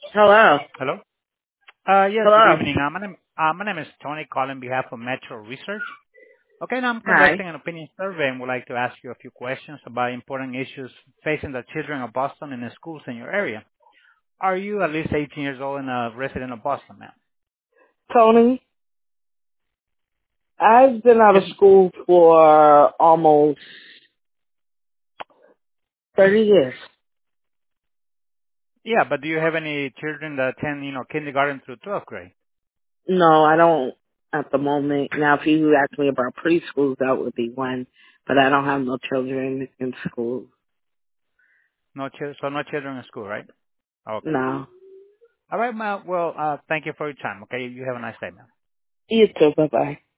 Hello. Hello? Yes, good Hello. evening. My name is Tony, calling on behalf of Metro Research. Okay, now I'm Hi. conducting an opinion survey and would like to ask you a few questions about important issues facing the children of Boston and the schools in your area. Are you at least 18 years old and a resident of Boston, ma'am? Tony, I've been out of Yes. school for almost 30 years. Yeah, but do you have any children that attend, kindergarten through 12th grade? No, I don't at the moment. Now, if you ask me about preschool, that would be one. But I don't have no children in school. So no children in school, right? Okay. No. All right, ma'am. Well, thank you for your time. Okay, you have a nice day, ma'am. You too. Bye-bye.